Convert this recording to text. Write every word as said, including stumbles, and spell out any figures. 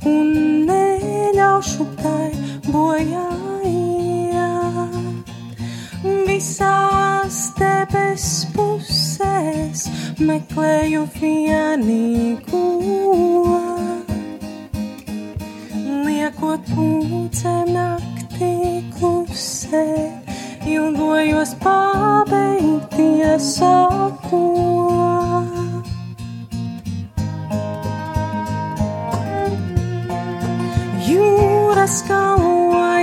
un neļaušu tai bojā iet. Visās debes pusēs meklēju vienīgo, liekot pūcēm naktī klusēt, ilgojos pabeigties sapņo. Jūras kalnos